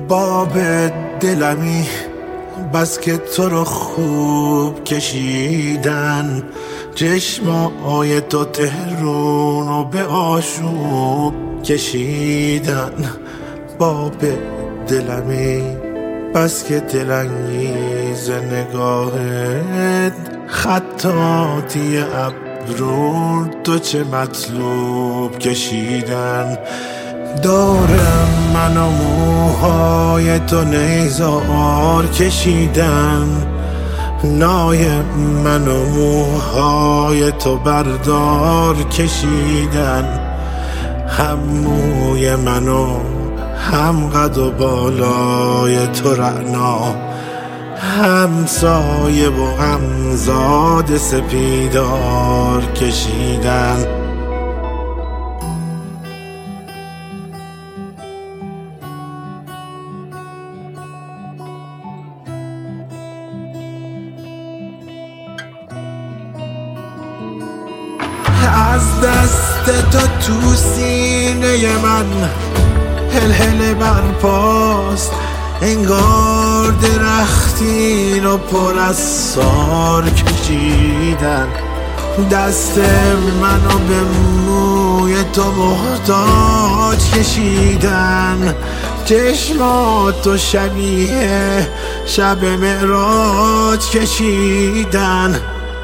باب دلمی بس که تو رو خوب کشیدن، چشمای تو تهرون رو به آشوب کشیدن. باب دلمی بس که دلانگیز نگاهت، خطاطی ابرون تو چه مطلوب کشیدن. دارم من و موهای تو نیزار کشیدن، نای من و موهای تو بردار کشیدن. هم موی من و هم قد و بالای تو رعنا، هم سایه و هم زاد سپیدار کشیدن. از دست تو تو سینه من هل برپاست، انگار درختی رو پر از سار کشیدن. دست منو به موی تو محتاج کشیدن، چشماتو شبیه شب معراج کشیدن.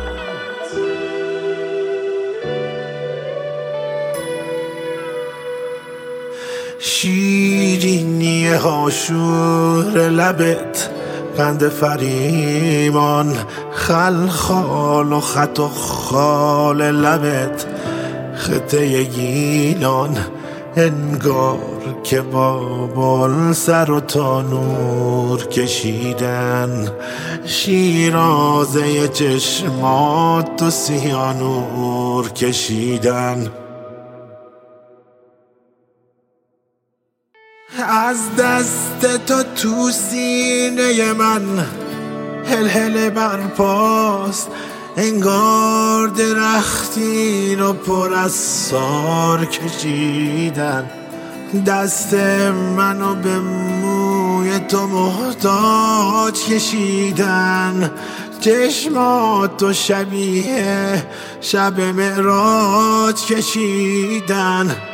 شیرینی هاشور لبت، قند فریمان خلخال و خط و خال لبت، خطه گیلان انگار که بابل سر و تانور کشیدن. شیرازه چشمات و سیانور کشیدن. از دست تو تو سینه من هل برپاست، انگار درختی رو پر از سار کشیدن. دست منو به موی تو محتاج کشیدن، چشماتو شبیه شب معراج کشیدن.